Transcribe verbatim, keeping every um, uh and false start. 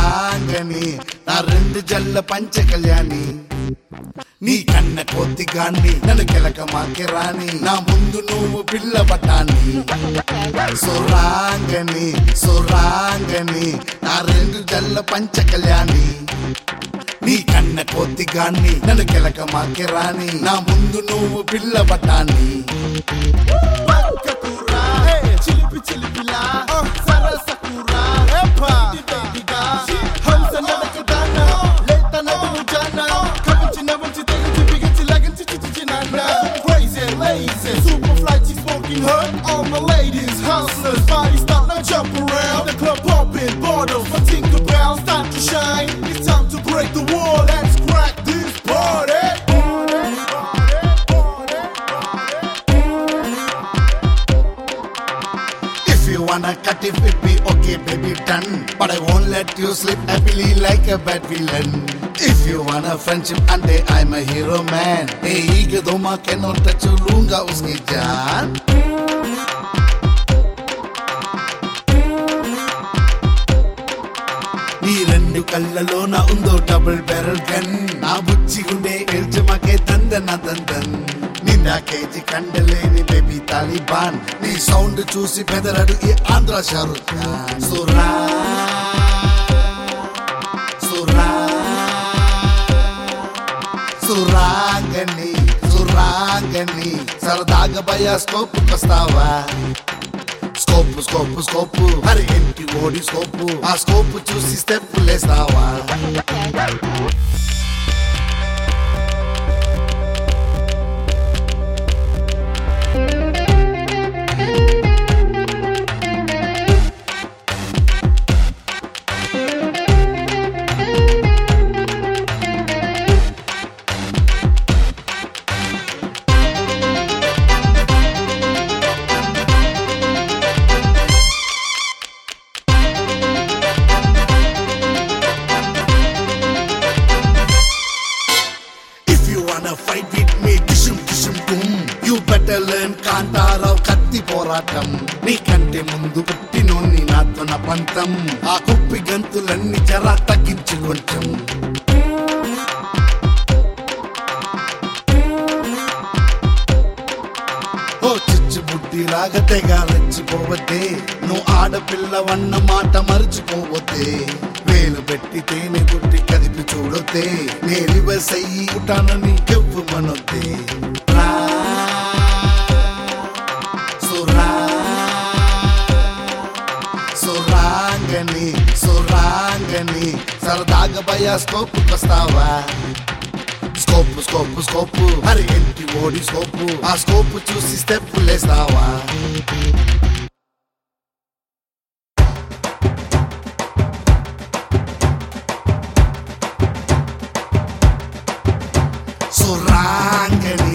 సురాంగని నా రెండు జల్ల పంచ కళ్యాణి నీ కన్న కోతిగాన్ని నన్ను కెలక మాకి రాని నా ముందు నువ్వు పిల్ల బట్టాన్ని సురాంగని సురాంగని నా రెండు జల్ల పంచ కళ్యాణి నీ కన్న కోతిగాన్ని నన్ను కెలక మాకి రాని నా ముందు నువ్వు పిల్ల బట్టాన్ని చిలిపి చిలిపిలా సరసకురా బాబీగా హంస నడకదాన లేత నడుము జాన కవించి నవ్వించి తెగించి బిగించి లగించి చిచి నాన్న crazy lazy super fly she's smoking her all my ladies hustlers body stop now jump around the club popping bottles for Tinker Bell start to shine it's time to break the wall let's crack this party. If you wanna cut it with me, okay baby done. But I won't let you slip happily like a bad villain. If you wanna friendship ante I'm a hero man. Hey eega doma cannot touch lunga uski jaan. నీ రెండు కళ్ళలోన ఉందో double barrel gun నా బుచ్చి గుండె ఎల్చమకే తందన తందన్ నిండా KG కండలేని బేబీ తాలిబాన్ నీ సౌండ్ చూసి బెదరడు ఈ ఆంధ్ర షారుఖ్ ఖాన్ సురా సురా సురాంగని సురాంగని సరదాగా బయోస్కోప్ వస్తావా స్కోప్ స్కోప్ స్కోప్ అరే ఏంటి ఓడి స్కోప్ ఆ స్కోప్ చూసి స్టెప్ లేస్తావా Fight with me, kishum kishum tum. You better learn Kantarao కత్తి పోరాటం నీకంటే ముందు పుట్టినోన్ని నాతో నా పంతం ఆ కుప్పి గంతులన్నీ జరా తగ్గించి కొంచెం ఓ చిచ్చు బుద్ధిలాగా తెగ రెచ్చిపోవద్దే నువ్వు ఆడపిల్లవన్న మాట మర్చిపోవద్దే వేలు పెట్టి తేనె గుట్టి కదిపి చూడొద్దే నే రివర్స్ అయ్యి ఉంటానని ఎవ్వు మనొద్దే సురా సురాంగని సురాంగని సరదాగా బయోస్కోప్ వస్తావా స్కోప్ స్కోప్ స్కోప్ అరే ఏంటి ఓడి స్కోప్ ఆ స్కోప్ చూసి స్టెప్ లేస్తావా సురాంగని